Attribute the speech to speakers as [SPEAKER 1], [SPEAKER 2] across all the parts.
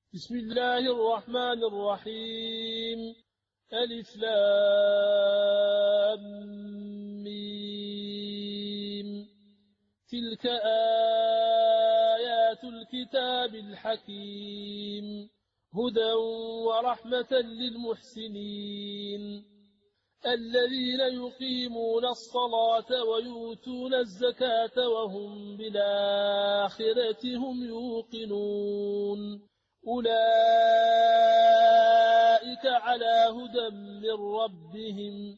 [SPEAKER 1] بسم الله الرحمن الرحيم. ألف لام ميم. تلك آيات الكتاب الحكيم، هدى ورحمة للمحسنين الذين يقيمون الصلاة ويؤتون الزكاة وهم بالآخرة هم يوقنون. أولئك على هدى من ربهم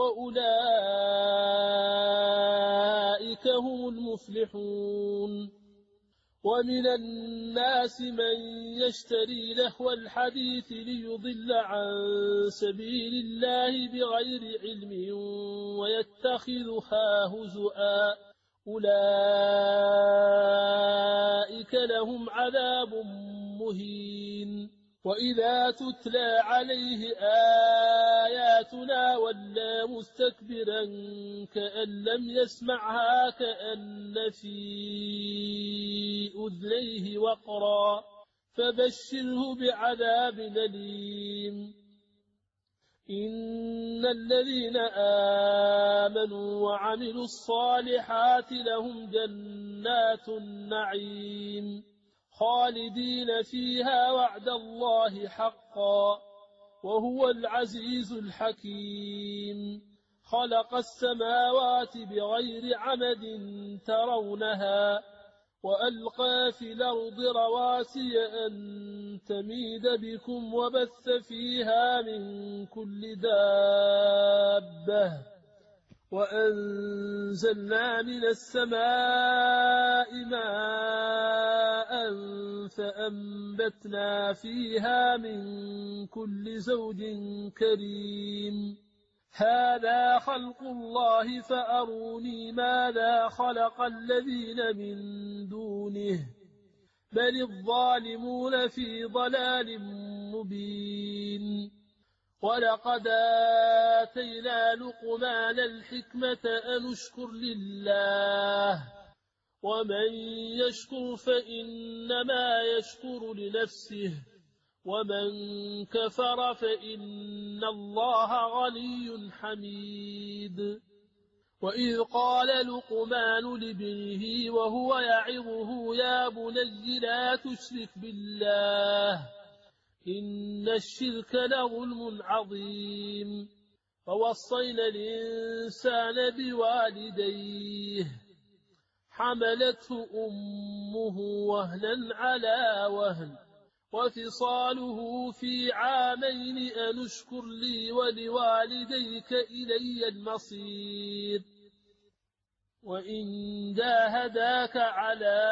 [SPEAKER 1] وأولئك هم المفلحون. ومن الناس من يشتري لهو الحديث ليضل عن سبيل الله بغير علم ويتخذها هزؤا، أولئك لهم عذاب مهين. وإذا تتلى عليه آياتنا ولى مستكبرا كأن لم يسمعها كأن في أذنيه وقرا، فبشره بعذاب أليم. إن الذين آمنوا وعملوا الصالحات لهم جنات النعيم خالدين فيها وعد الله حقا، وهو العزيز الحكيم. خلق السماوات بغير عمد ترونها وألقى في الأرض رواسي أن تميد بكم وبث فيها من كل دابة، وأنزلنا من السماء ماء فأنبتنا فيها من كل زوج كريم. هذا خلق الله فأروني ماذا خلق الذين من دونه، بل الظالمون في ضلال مبين. ولقد آتينا لقمان الحكمة أن اشكر لله، ومن يشكر فإنما يشكر لنفسه، ومن كفر فإن الله غني حميد. وإذ قال لقمان لابنه وهو يعظه يا بني لا تشرك بالله إن الشرك لظلم عظيم. ووصينا الإنسان بوالديه حملته أمه وهنا على وهن وفصاله في عامين أن اشكر لي ولوالديك إلي المصير. وإن جاهداك على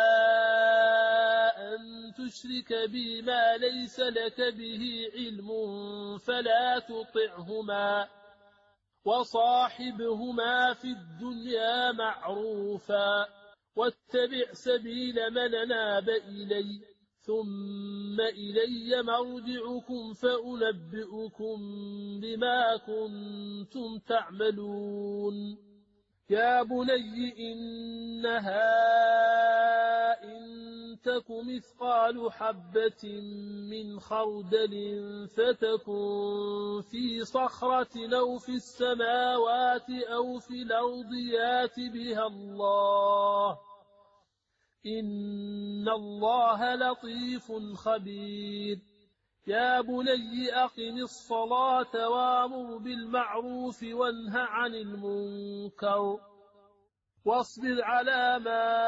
[SPEAKER 1] أن تشرك بي ما ليس لك به علم فلا تطعهما، وصاحبهما في الدنيا معروفا، واتبع سبيل من أناب إلي، ثم إلي مرجعكم فأنبئكم بما كنتم تعملون. يا بني إنها إن تك مثقال حبة من خردل فتكن في صخرة أو في السماوات أو في الأرض يات بها الله، إن الله لطيف خبير. يا بني أقم الصلاة وأمر بالمعروف وانه عن المنكر واصبر على ما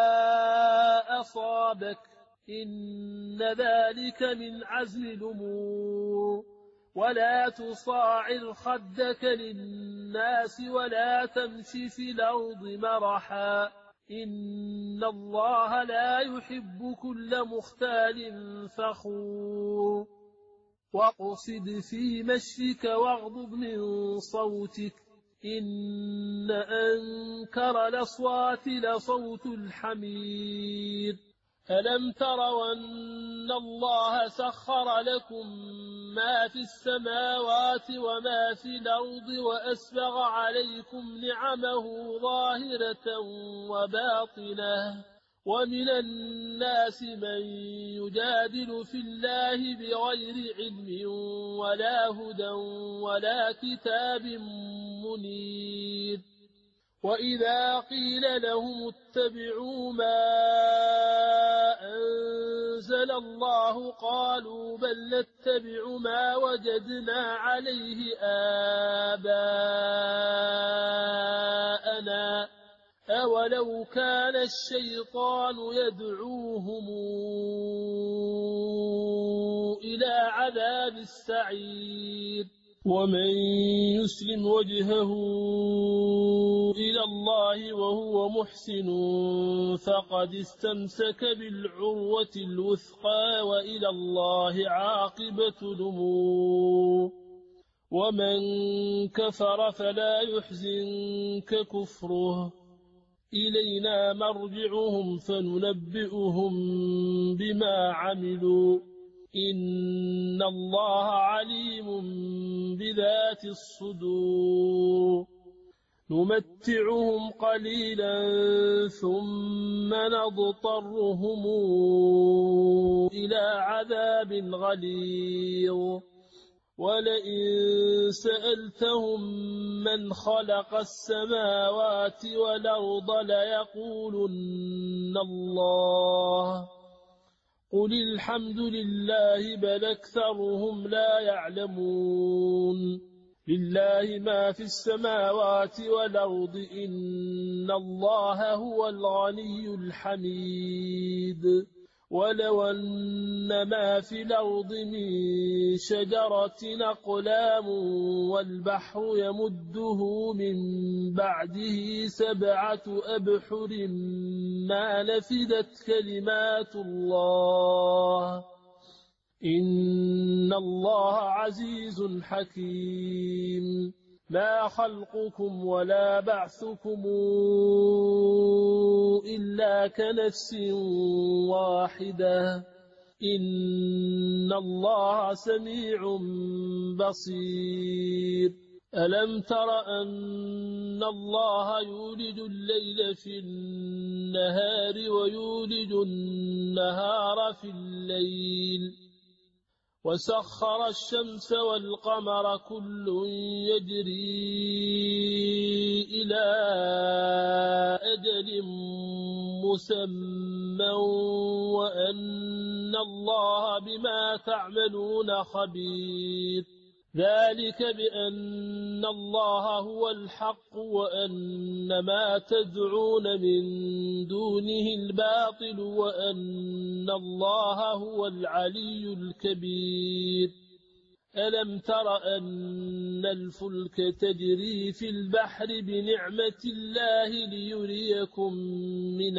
[SPEAKER 1] أصابك، إن ذلك من عزم الأمور. ولا تصاعر خدك للناس ولا تمش في الأرض مرحا، إن الله لا يحب كل مختال فخور. واقصد في مشيك واغضض من صوتك، إن أنكر الأصوات لصوت الحمير. ألم تروا أن الله سخر لكم ما في السماوات وما في الأرض وأسبغ عليكم نعمه ظاهرة وباطنة ومن الناس من يجادل في الله بغير علم ولا هدى ولا كتاب منير وإذا قيل لهم اتبعوا ما أنزل الله قالوا بل نتبع ما وجدنا عليه آباءنا أولو كان الشيطان يدعوهم إلى عذاب السعير ومن يسلم وجهه إلى الله وهو محسن فقد استمسك بالعروة الوثقى وإلى الله عاقبة الأمور ومن كفر فلا يحزنك كفره إلينا مرجعهم فننبئهم بما عملوا إن الله عليم بذات الصدور نمتعهم قليلا ثم نضطرهم إلى عذاب غليظ ولئن سألتهم من خلق السماوات والأرض ليقولن الله قل الحمد لله بل أكثرهم لا يعلمون لله ما في السماوات والأرض إن الله هو الغني الحميد ولو أن ما في الأرض من شجرة أقلام والبحر يمده من بعده 7 أبحر ما نفدت كلمات الله إن الله عزيز حكيم ما خلقكم ولا بعثكم إلا كنفس واحدة إن الله سميع بصير ألم تر أن الله يولج الليل في النهار ويولج النهار في الليل وسخر الشمس والقمر كل يجري إلى أجل مسمى وأن الله بما تعملون خبير ذلك بأن الله هو الحق وأن ما تدعون من دونه الباطل وأن الله هو العلي الكبير ألم تر أن الفلك تجري في البحر بنعمة الله ليريكم من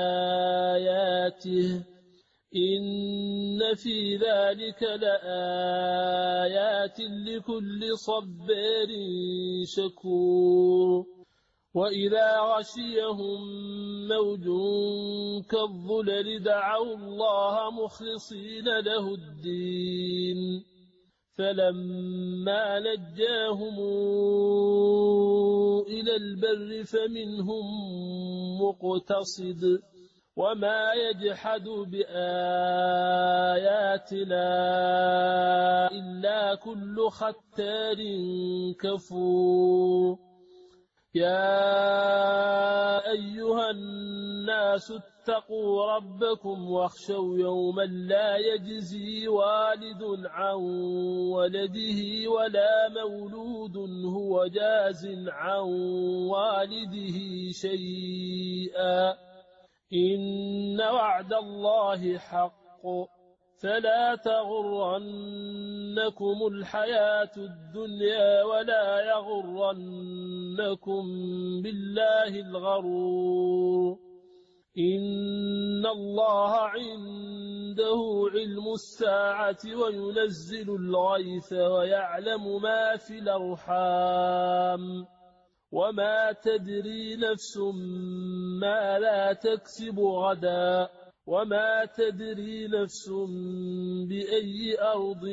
[SPEAKER 1] آياته إن في ذلك لآيات لكل صبار شكور وإذا غشيهم موج كالظلل دعوا الله مخلصين له الدين فلما نجاهم إلى البر فمنهم مقتصد وما يجحد بآياتنا إلا كل ختار كفور يا أيها الناس اتقوا ربكم واخشوا يوما لا يجزي والد عن ولده ولا مولود هو جاز عن والده شيئا إن وعد الله حق فلا تغرنكم الحياة الدنيا ولا يغرنكم بالله الغرور إن الله عنده علم الساعة وينزل الغيث ويعلم ما في الأرحام وما تدري نفس ما لا تكسب غدا وما تدري نفس بأي أرض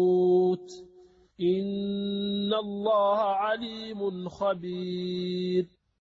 [SPEAKER 1] تموت إن الله عليم خبير